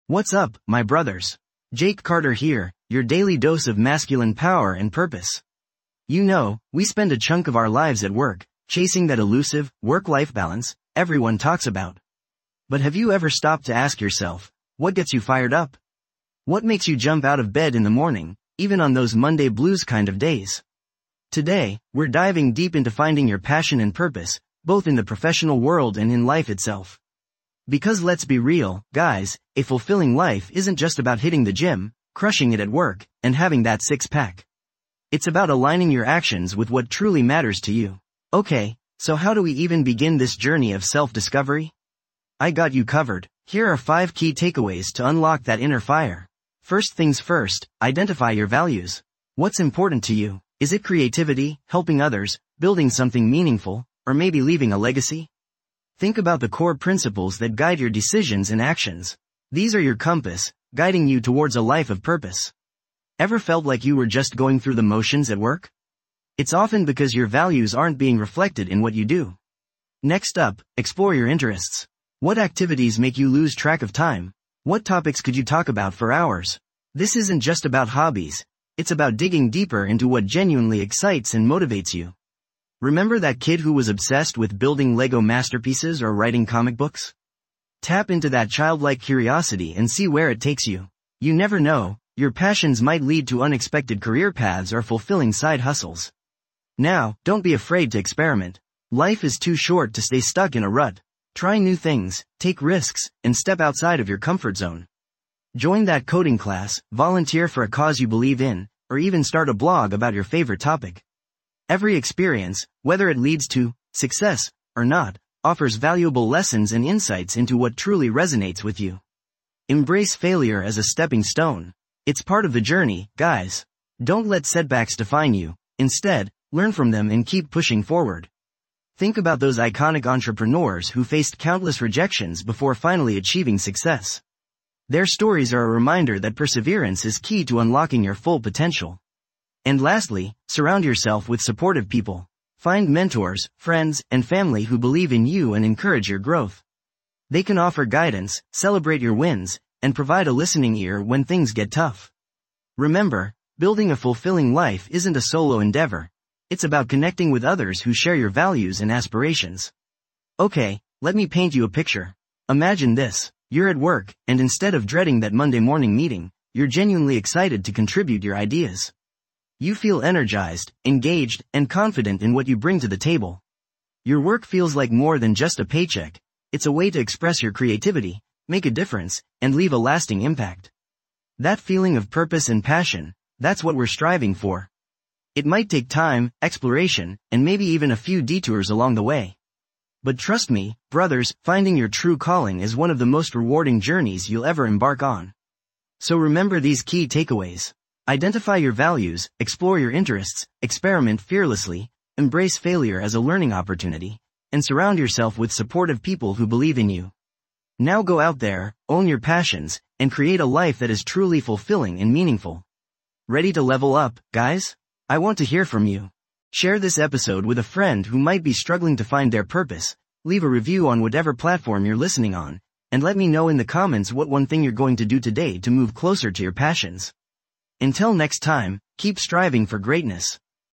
What's up, my brothers? Jake Carter here, your daily dose of masculine power and purpose. You know, we spend a chunk of our lives at work, chasing that elusive, work-life balance everyone talks about. But have you ever stopped to ask yourself, what gets you fired up? What makes you jump out of bed in the morning, even on those Monday blues kind of days? Today, we're diving deep into finding your passion and purpose, both in the professional world and in life itself. Because let's be real, guys, a fulfilling life isn't just about hitting the gym, crushing it at work, and having that six-pack. It's about aligning your actions with what truly matters to you. Okay, so how do we even begin this journey of self-discovery? I got you covered. Here are 5 key takeaways to unlock that inner fire. First things first, identify your values. What's important to you? Is it creativity, helping others, building something meaningful, or maybe leaving a legacy? Think about the core principles that guide your decisions and actions. These are your compass, guiding you towards a life of purpose. Ever felt like you were just going through the motions at work? It's often because your values aren't being reflected in what you do. Next up, explore your interests. What activities make you lose track of time? What topics could you talk about for hours? This isn't just about hobbies, it's about digging deeper into what genuinely excites and motivates you. Remember that kid who was obsessed with building Lego masterpieces or writing comic books? Tap into that childlike curiosity and see where it takes you. You never know, your passions might lead to unexpected career paths or fulfilling side hustles. Now, don't be afraid to experiment. Life is too short to stay stuck in a rut. Try new things, take risks, and step outside of your comfort zone. Join that coding class, volunteer for a cause you believe in, or even start a blog about your favorite topic. Every experience, whether it leads to success or not, offers valuable lessons and insights into what truly resonates with you. Embrace failure as a stepping stone. It's part of the journey, guys. Don't let setbacks define you. Instead, learn from them and keep pushing forward. Think about those iconic entrepreneurs who faced countless rejections before finally achieving success. Their stories are a reminder that perseverance is key to unlocking your full potential. And lastly, surround yourself with supportive people. Find mentors, friends, and family who believe in you and encourage your growth. They can offer guidance, celebrate your wins, and provide a listening ear when things get tough. Remember, building a fulfilling life isn't a solo endeavor. It's about connecting with others who share your values and aspirations. Okay, let me paint you a picture. Imagine this. You're at work, and instead of dreading that Monday morning meeting, you're genuinely excited to contribute your ideas. You feel energized, engaged, and confident in what you bring to the table. Your work feels like more than just a paycheck. It's a way to express your creativity, make a difference, and leave a lasting impact. That feeling of purpose and passion, that's what we're striving for. It might take time, exploration, and maybe even a few detours along the way. But trust me, brothers, finding your true calling is one of the most rewarding journeys you'll ever embark on. So remember these key takeaways. Identify your values, explore your interests, experiment fearlessly, embrace failure as a learning opportunity, and surround yourself with supportive people who believe in you. Now go out there, own your passions, and create a life that is truly fulfilling and meaningful. Ready to level up, guys? I want to hear from you. Share this episode with a friend who might be struggling to find their purpose, leave a review on whatever platform you're listening on, and let me know in the comments what one thing you're going to do today to move closer to your passions. Until next time, keep striving for greatness.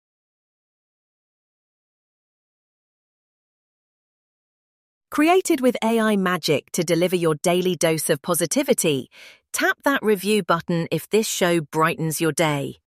Created with AI magic to deliver your daily dose of positivity, tap that review button if this show brightens your day.